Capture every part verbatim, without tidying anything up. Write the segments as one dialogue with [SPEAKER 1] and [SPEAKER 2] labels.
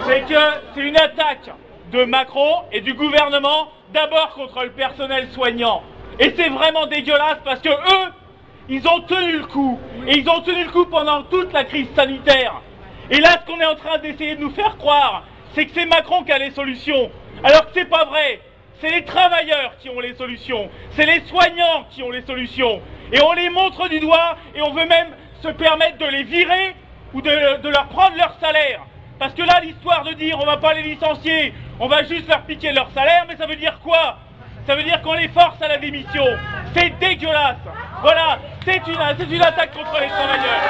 [SPEAKER 1] c'est que c'est une attaque de Macron et du gouvernement, d'abord contre le personnel soignant. Et c'est vraiment dégueulasse parce que eux, ils ont tenu le coup. Et ils ont tenu le coup pendant toute la crise sanitaire. Et là, ce qu'on est en train d'essayer de nous faire croire, c'est que c'est Macron qui a les solutions. Alors que c'est pas vrai. C'est les travailleurs qui ont les solutions. C'est les soignants qui ont les solutions. Et on les montre du doigt et on veut même se permettre de les virer ou de, de leur prendre leur salaire. Parce que là, l'histoire de dire on va pas les licencier, on va juste leur piquer leur salaire, mais ça veut dire quoi? Ça veut dire qu'on les force à la démission. C'est dégueulasse. Voilà, c'est une, c'est une attaque contre les travailleurs.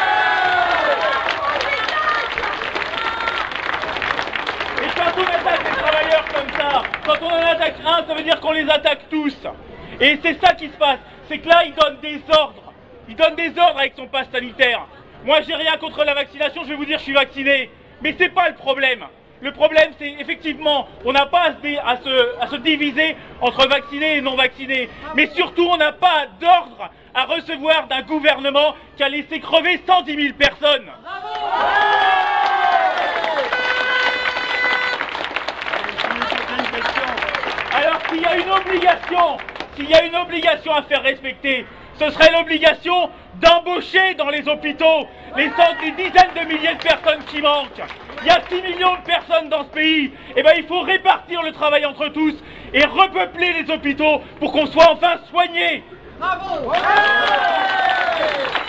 [SPEAKER 1] Et quand on attaque les travailleurs comme ça, quand on en attaque un, ça veut dire qu'on les attaque tous. Et c'est ça qui se passe. C'est que là, il donne des ordres. Il donne des ordres avec son passe sanitaire. Moi, j'ai rien contre la vaccination, je vais vous dire, je suis vacciné. Mais c'est pas le problème. Le problème, c'est effectivement, on n'a pas à se, à, se, à se diviser entre vaccinés et non vaccinés. Mais surtout, on n'a pas d'ordre à recevoir d'un gouvernement qui a laissé crever cent dix mille personnes. Alors, s'il y a une obligation, s'il y a une obligation à faire respecter, ce serait l'obligation d'embaucher dans les hôpitaux les, les dizaines de milliers de personnes qui manquent. Il y a six millions de personnes dans ce pays. Eh bien, il faut répartir le travail entre tous et repeupler les hôpitaux pour qu'on soit enfin soignés. Bravo!